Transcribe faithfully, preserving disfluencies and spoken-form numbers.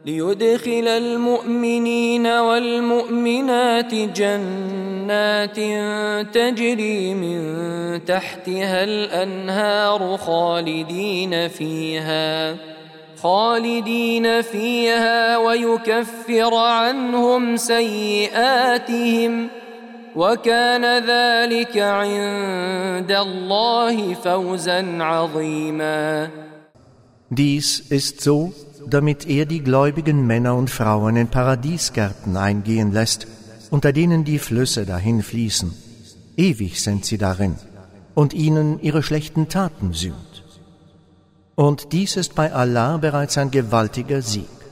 ليدخل المؤمنين والمؤمنات جنات تجري من تحتها الأنهار خالدين فيها خالدين فيها ويكفر عنهم سيئاتهم وكان ذلك عند الله فوزا عظيما. Dies ist so, damit er die gläubigen Männer und Frauen in Paradiesgärten eingehen lässt, unter denen die Flüsse dahin fließen. Ewig sind sie darin und ihnen ihre schlechten Taten sühnt. Und dies ist bei Allah bereits ein gewaltiger Sieg.